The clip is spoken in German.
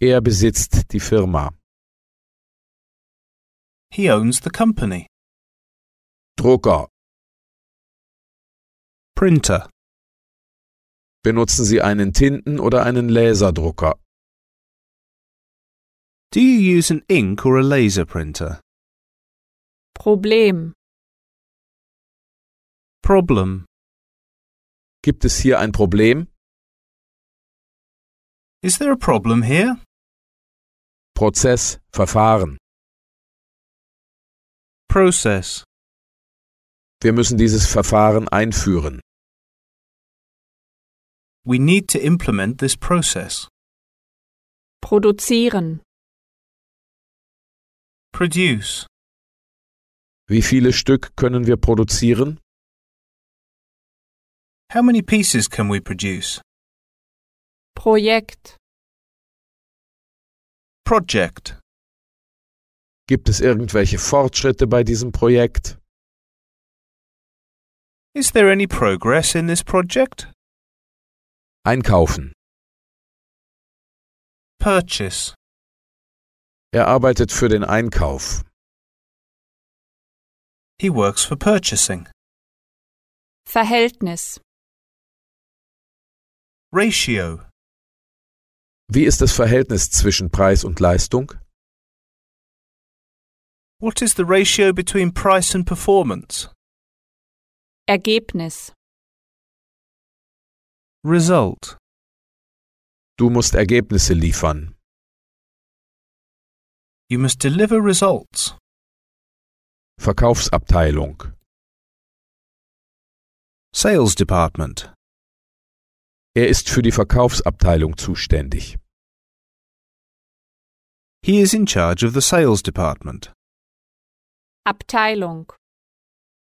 Er besitzt die Firma. He owns the company. Drucker. Printer. Benutzen Sie einen Tinten- oder einen Laserdrucker? Do you use an ink or a laser printer? Problem. Problem. Gibt es hier ein Problem? Is there a problem here? Prozess, Verfahren. Process. Wir müssen dieses Verfahren einführen. We need to implement this process. Produzieren. Produce. Wie viele Stück können wir produzieren? How many pieces can we produce? Projekt. Project. Gibt es irgendwelche Fortschritte bei diesem Projekt? Is there any progress in this project? Einkaufen. Purchase. Er arbeitet für den Einkauf. He works for purchasing. Verhältnis. Ratio. Wie ist das Verhältnis zwischen Preis und Leistung? What is the ratio between price and performance? Ergebnis. Result. Du musst Ergebnisse liefern. You must deliver results. Verkaufsabteilung. Sales department. Er ist für die Verkaufsabteilung zuständig. He is in charge of the sales department. Abteilung.